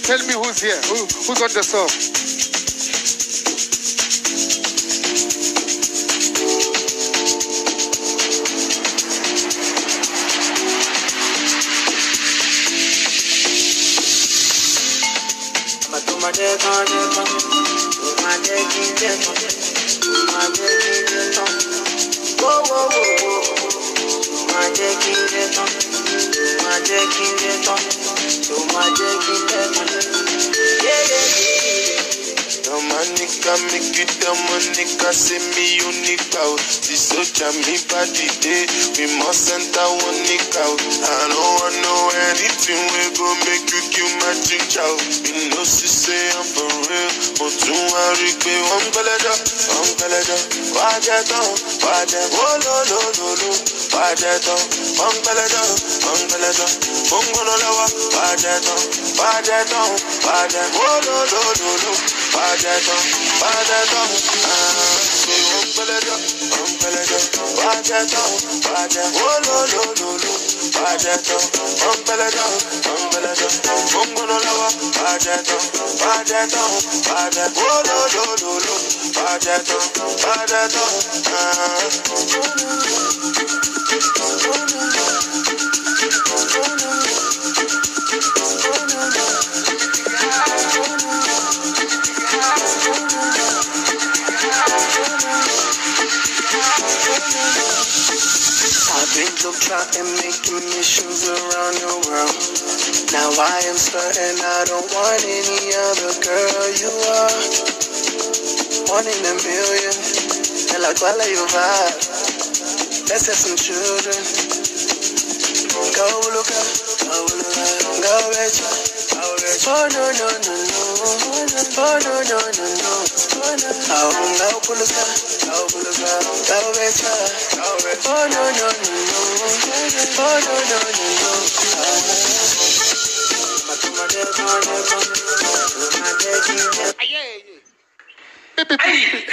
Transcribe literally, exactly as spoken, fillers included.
Tell me who's here. Who, who's on the song? Dominica, make it Dominica, see me unique out. The soldier me body day, we must enter one nick out. I don't want know anything we go make you kill my ginger. You know she say I'm for real, but you want to be one belada, one belada. Watch it down, watch it, oh no no no no. Watch it down, one belada, one belada. Bungo no lawa, watch it down, watch it down, watch it, oh no no no no. Watch it down, watch it down, ah. Say one belada, one belada. Watch it down, watch it, oh no no no no. Watch it down, one belada, one belada. Bungo no lawa, watch it down, watch it down, watch it, oh no no no no. Watch it down, watch it down, ah. I've been globe-trotting, making missions around the world. Now I am certain I don't want any other girl. You are one in a million, and like while you vibe, let's have some children. Go look up, go look up, go betcha. Oh no no no no, oh no no no no. Oh go pull up, go pull up, go betcha. Oh no no no no, oh no no no no. Aye, aye, aye.